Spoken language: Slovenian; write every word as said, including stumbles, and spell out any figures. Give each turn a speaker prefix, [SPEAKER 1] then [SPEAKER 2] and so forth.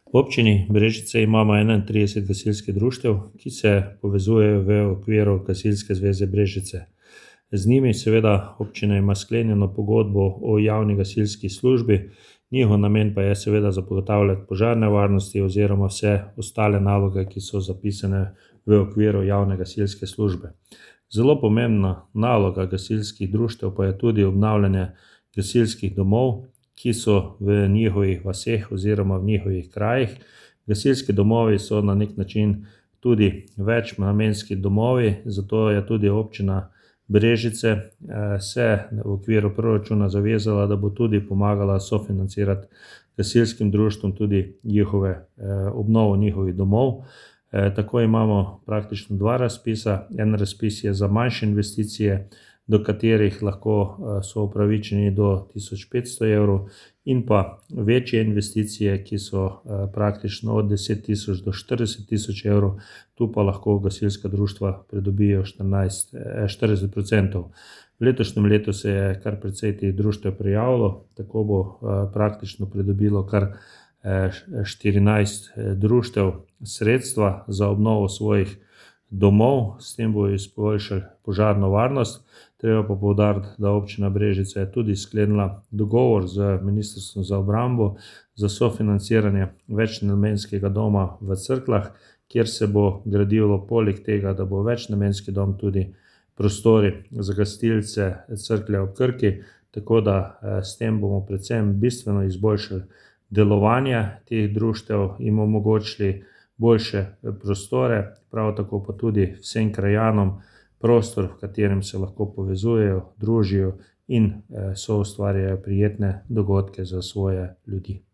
[SPEAKER 1] V občini Brežice imamo enaintrideset gasilskih društev, ki se povezujejo v okviru Gasilske zveze Brežice. Z njimi seveda občina ima sklenjeno pogodbo o javni gasilski službi, njihov namen pa je seveda zagotavljati požarne varnosti oziroma vse ostale naloge, ki so zapisane v okviru javne gasilske službe. Zelo pomembna naloga gasilskih društev pa je tudi obnavljanje gasilskih domov, ki so v njihovih vaseh oziroma v njihovih krajih. Gasilski domovi so na nek način tudi večnamenski domovi, zato je tudi občina Brežice se v okviru proračuna zavezala, da bo tudi pomagala sofinancirati gasilskim društvom tudi njihove, obnovo njihovih domov. Tako imamo praktično dva razpisa. En razpis je za manjše investicije, do katerih lahko so upravičeni do tisoč petsto evrov, in pa večje investicije, ki so praktično od deset tisoč do štirideset tisoč evrov, tu pa lahko gasilska društva pridobijo štirinajst, štirideset procentov. V letošnjem letu se je kar precej teh društev prijavilo, tako bo praktično pridobilo kar štirinajst društev sredstva za obnovo svojih domov, s tem bojo izboljšali požarno varnost. Treba pa poudariti, da občina Brežice je tudi sklenila dogovor z Ministrstvom za obrambo za sofinanciranje večnamenskega doma v Cerkljah, kjer se bo gradilo poleg tega, da bo večnamenski dom, tudi prostori za gasilce Cerklje ob Krki, tako da s tem bomo predvsem bistveno izboljšali delovanje teh društev, jim omogočili boljše prostore, prav tako pa tudi vsem krajanom prostor, v katerem se lahko povezujejo, družijo in soustvarjajo prijetne dogodke za svoje ljudi.